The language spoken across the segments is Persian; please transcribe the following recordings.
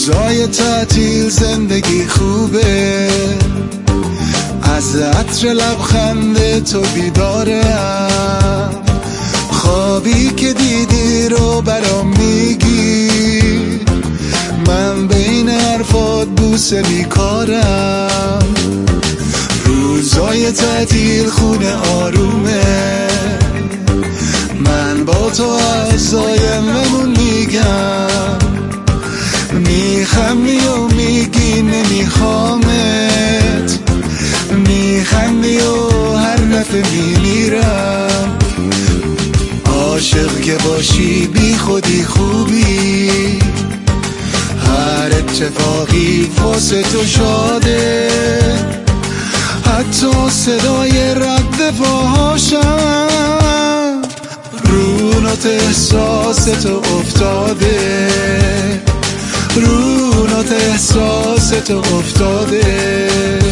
روزای تعطیل زندگی خوبه، از عطر لبخند تو بیدارم، خوابی که دیدی رو برام میگی، من بین حرفات بوسه بیکارم. روزای تعطیل خونه آرومه، من با تو از آینده‌مون میگم، میخندی و میگی نمیخوامت، میخندی و هر دفعه میمیرم. عاشق که باشی بی خودی خوبی، هر اتفاقی واسه تو شاده، حتی صدای رد پاهاشم رو نوت احساس تو افتاده، رو نوت احساس تو افتاده.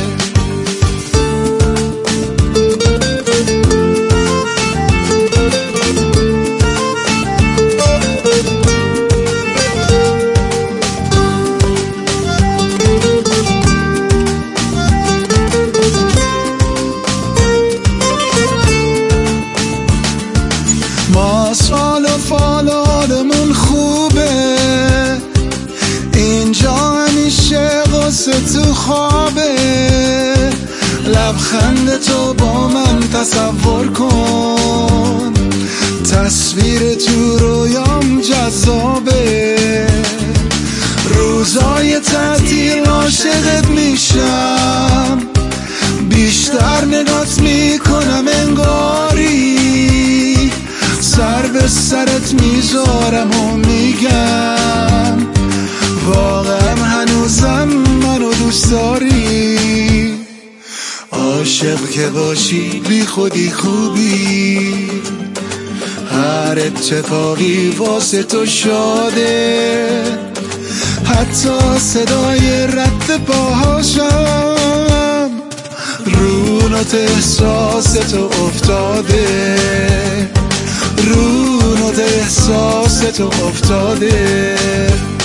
ما سال و فالارمون خوبه، اینجا همیشه غصه تو خوابه، لبخند تو با من تصور کن، تصویر تو رویام جذابه، روزای تعطیل عاشقت میشم، بیشتر نگات میکنم انگاری، سر به سرت میذارم و میگم واقعا هنوزم منو دوست داری. عاشق که باشی بی خودی خوبی، هر اتفاقی واسه تو شاده، حتی صدای رد پاهاشم رو نوت احساس تو افتاده، رو نوت احساس تو افتاده.